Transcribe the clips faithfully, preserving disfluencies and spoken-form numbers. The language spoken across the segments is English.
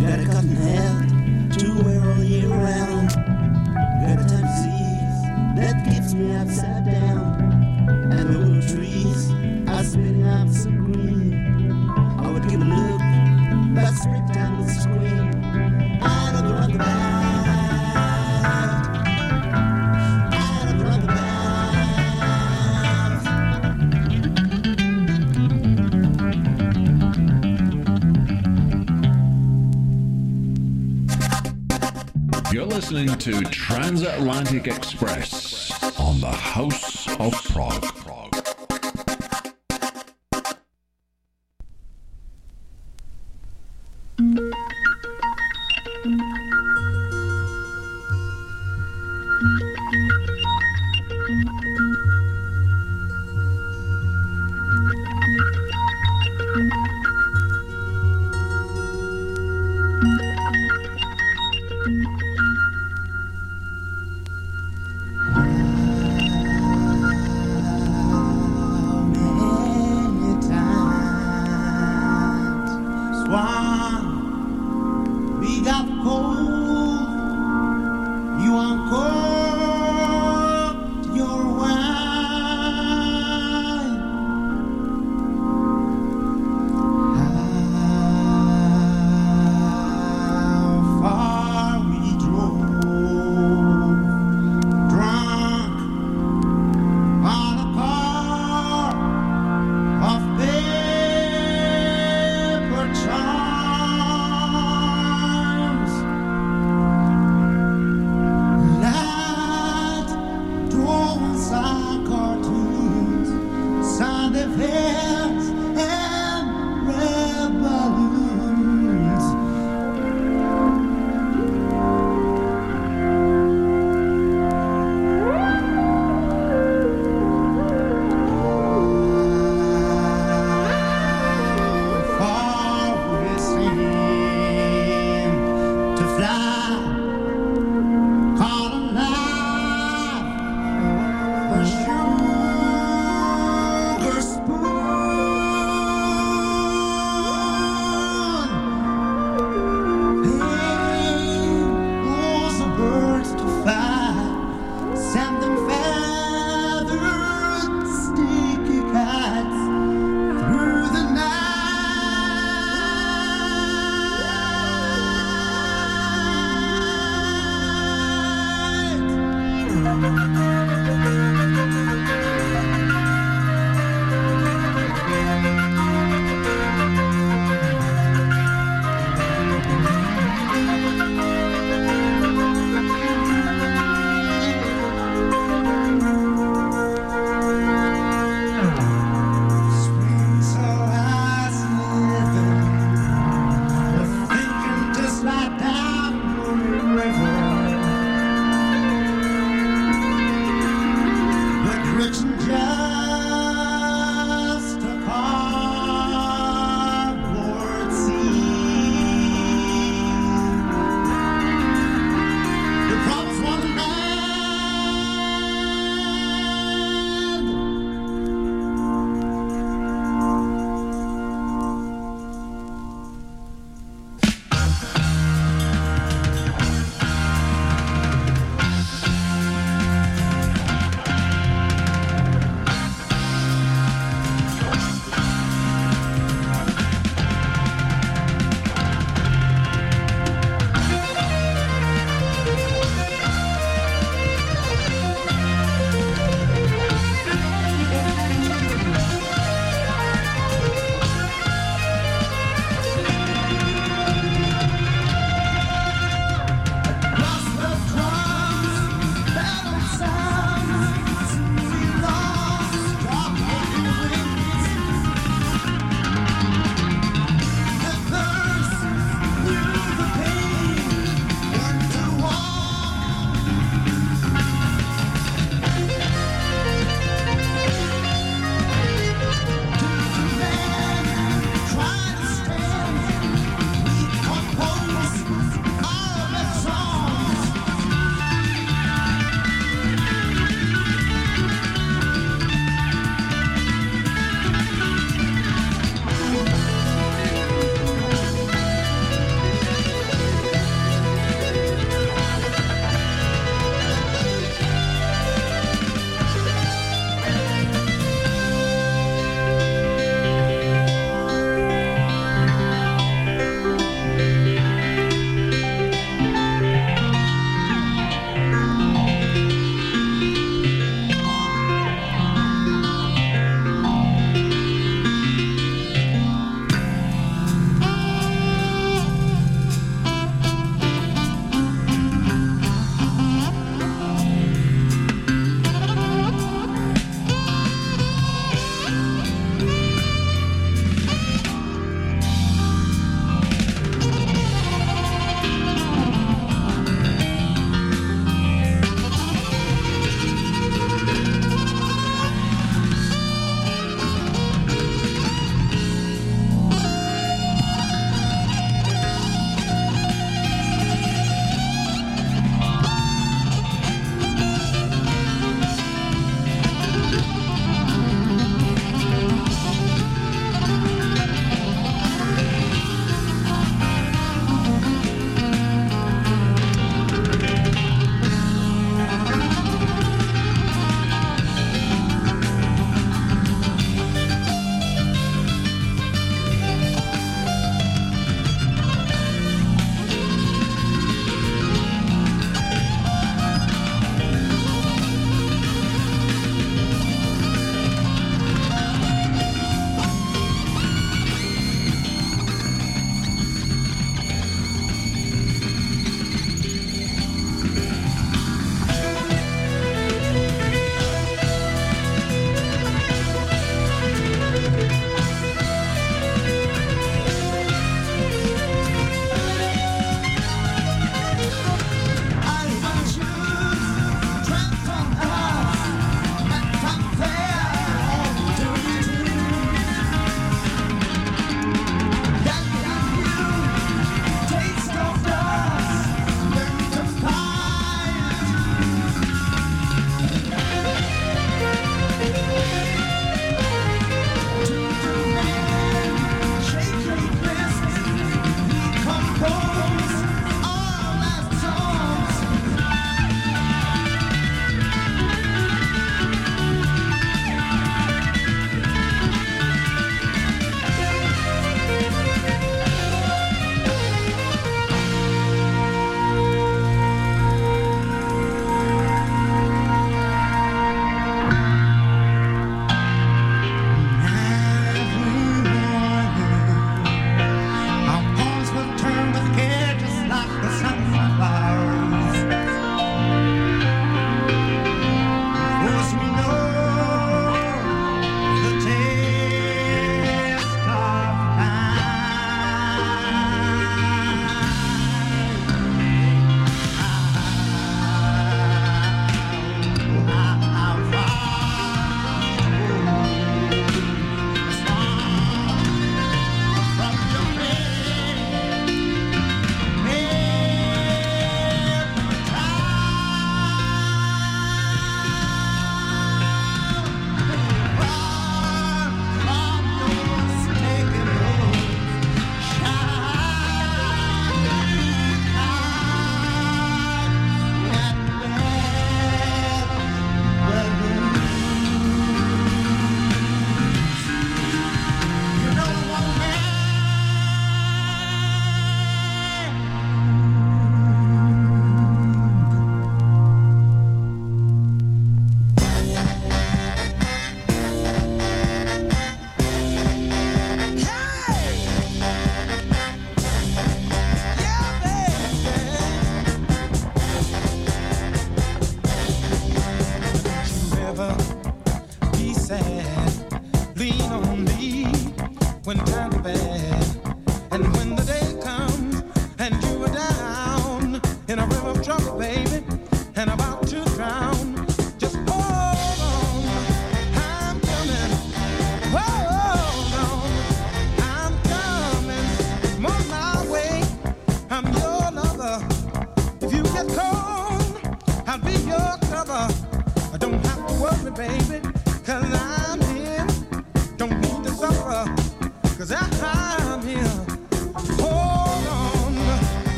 Got a cotton hat to wear all year round. Got a type of disease that keeps me upside down. And the little trees are spinning up so green. I would give a look, but springtime would scream. I don't run the back. You're listening to Transatlantic Express on the House of Prague.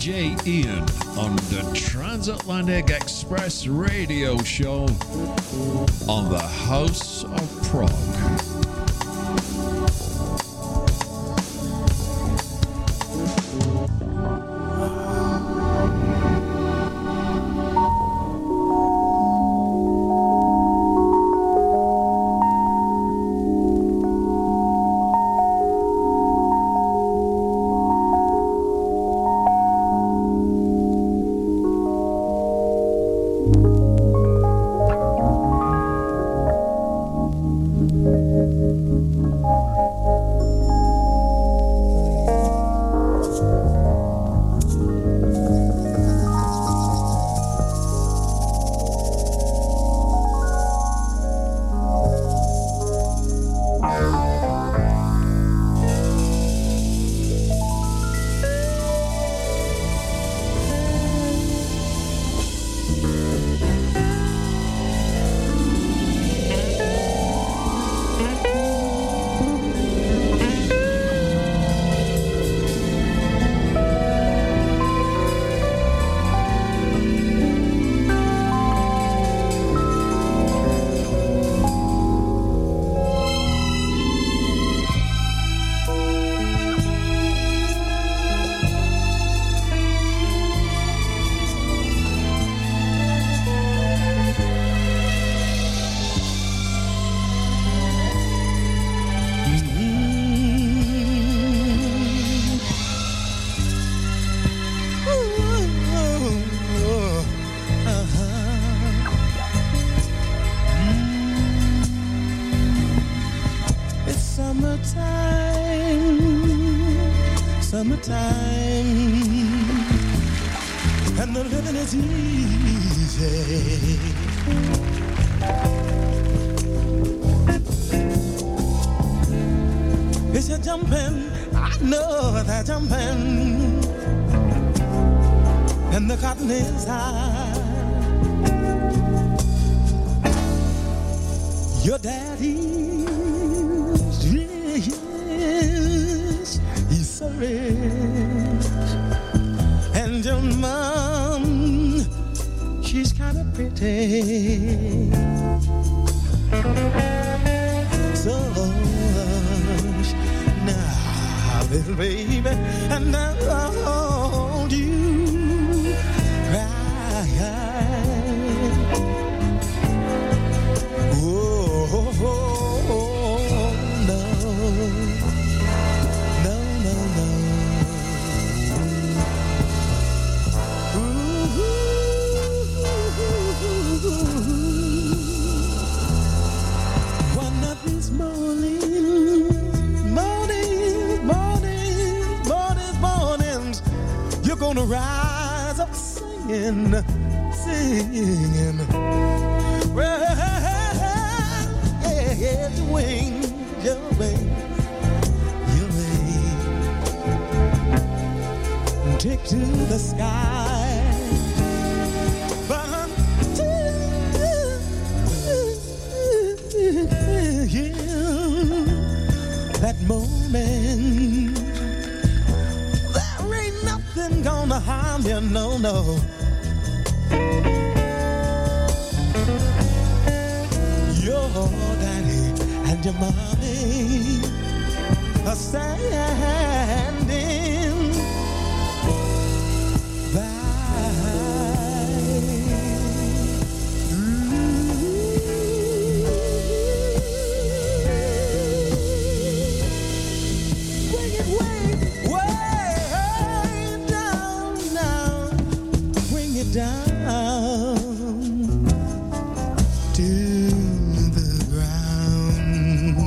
J Ian on the Transatlantic Express radio show on the House of Prog. Your daddy, yes, he's so rich. And your mom, she's kind of pretty. So hush now, little baby, and I'll hold you right. Gonna rise up singing, singing. Well, yeah, yeah, your wings, your wings, your wings. Take to the sky. But until, yeah, that moment, gonna harm you, no, no. Your daddy and your mommy are standing by. Bring it way, way down to the ground.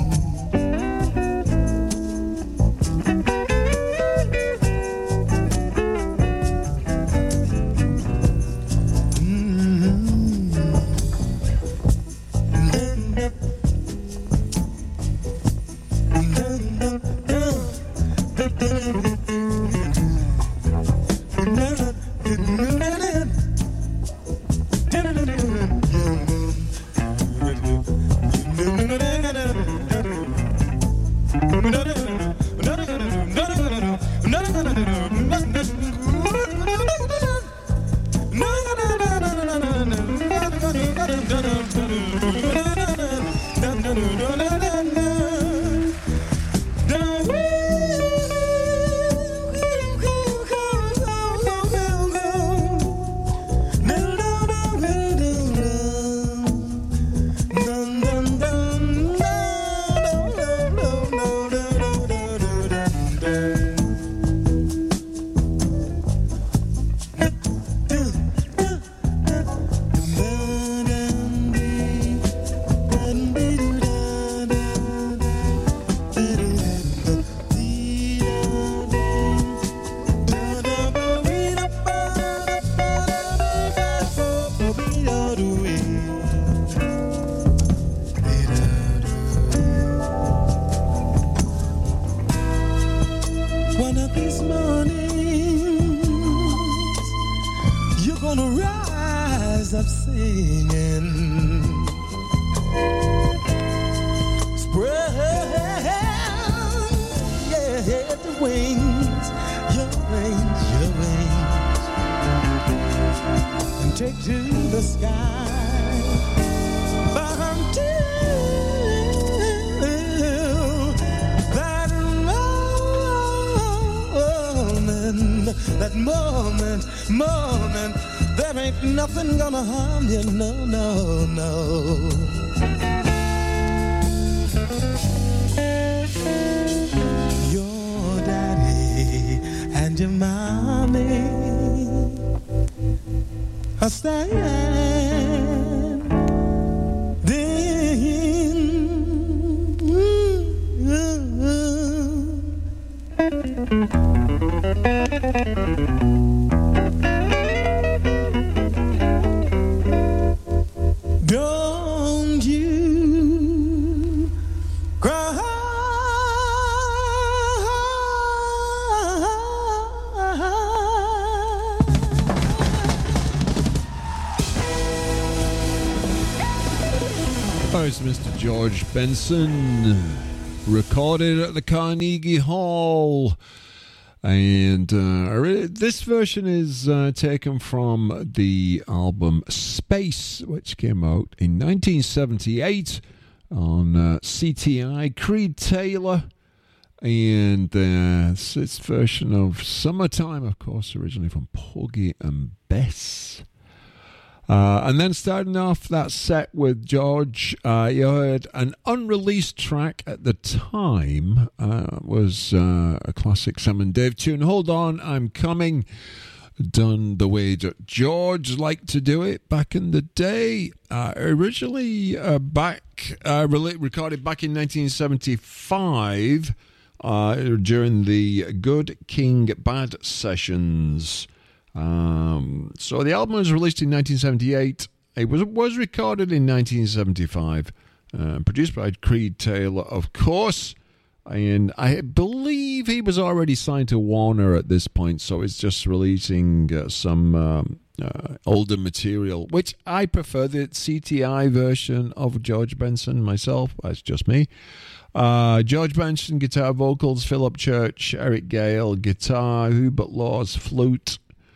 of singing. Spread, yeah, the wings, your wings, your wings, and take to the sky. But until that moment, that moment, moment, there ain't nothing gonna harm you, no, no, no. Your daddy and your mommy are standing. Don't you cry. Oh, it's Mister George Benson, recorded at the Carnegie Hall. And uh, this version is uh, taken from the album Space, which came out in nineteen seventy-eight on uh, C T I, Creed Taylor. And uh, it's its version of Summertime, of course, originally from Porgy and Bess. Uh, and then starting off that set with George, uh, you heard an unreleased track at the time. Uh, was uh, a classic Sam and Dave tune, Hold On, I'm Coming, done the way that George liked to do it back in the day. Uh, originally uh, back uh, re- recorded back in nineteen seventy-five uh, during the Good King Bad sessions. Um, so the album was released in nineteen seventy-eight. It was was recorded in nineteen seventy-five, uh, produced by Creed Taylor, of course. And I believe he was already signed to Warner at this point, so it's just releasing uh, some um, uh, older material, which I prefer the C T I version of George Benson myself. That's just me. Uh, George Benson, guitar, vocals, Philip Church, Eric Gale, guitar, Hubert Laws, flute.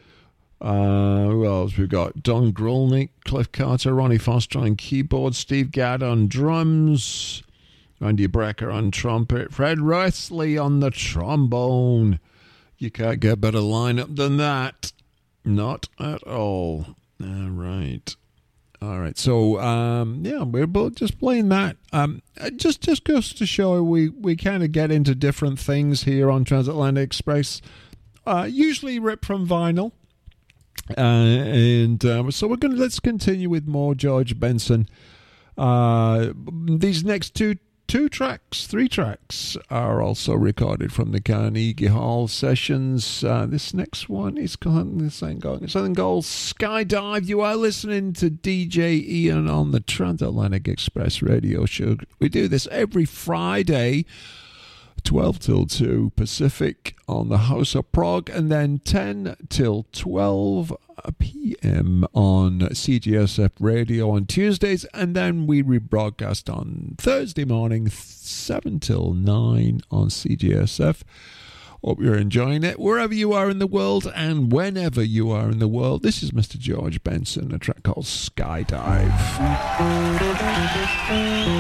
Uh, who else? We've got Don Grolnick, Cliff Carter, Ronnie Foster on keyboard, Steve Gadd on drums, Randy Brecker on trumpet, Fred Wrestley on the trombone. You can't get a better lineup than that. Not at all. All right. All right. So, um, yeah, we're both just playing that. Um, it just, just goes to show we, we kind of get into different things here on Transatlantic Express. Uh, usually ripped from vinyl. Uh, and uh, so we're going to let's continue with more George Benson. Uh, these next two two tracks, three tracks, are also recorded from the Carnegie Hall sessions. Uh, this next one is called this ain't going something called Skydive. You are listening to D J Ian on the Transatlantic Express Radio Show. We do this every Friday, twelve till two Pacific on the House of Prog, and then ten till twelve p.m. on C G S F Radio on Tuesdays, and then we rebroadcast on Thursday morning, seven till nine on C G S F. Hope you're enjoying it wherever you are in the world and whenever you are in the world. This is Mister George Benson, a track called Skydive.